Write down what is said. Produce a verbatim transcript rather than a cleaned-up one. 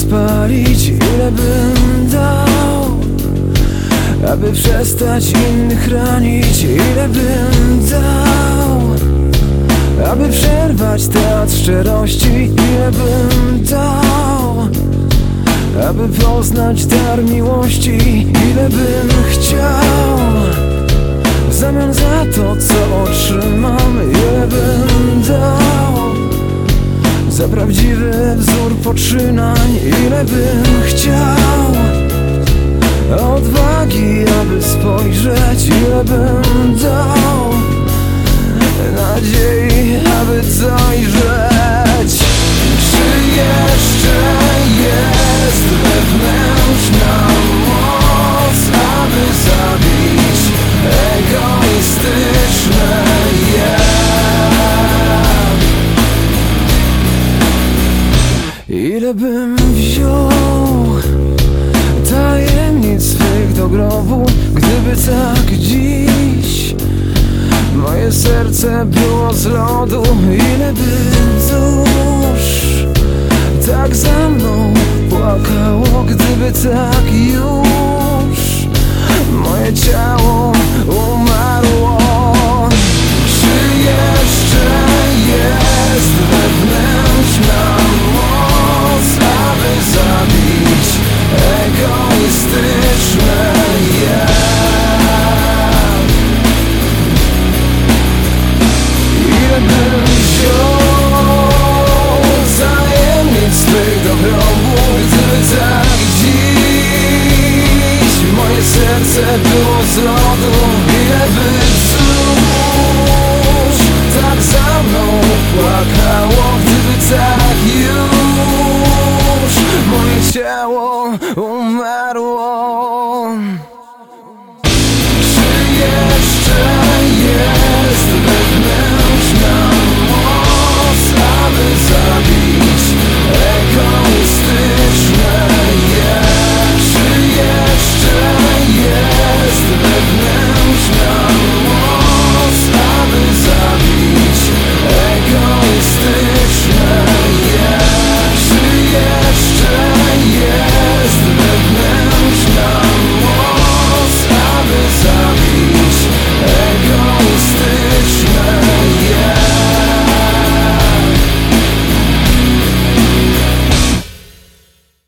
spalić, ile bym dał, aby przestać innych ranić, ile bym dał, aby przerwać teatr szczerości, ile bym dał, aby poznać dar miłości, ile bym chciał, w zamian za to, co otrzymam, ile bym dał, za prawdziwy wzór poczynań, ile bym chciał, odwagi, aby spojrzeć, ile bym dał, nadziei, aby dojrzeć. Czy jeszcze jest wewnętrzna moc, aby zabić egoistyczne ja? Ile bym wziął tajemnic swych do grobu, gdyby tak dziś moje serce było z lodu, ile by dusz tak za mną płakało, gdyby tak już moje ciało umarło. Czy jeszcze jest wewnętrzna moc, aby zabić egoistyczne ja? Ile bym wziął tajemnic swych do grobu, gdyby tak dziś moje serce było z lodu, ile by dusz tak za mną płakało, gdyby tak już moje ciało umarło.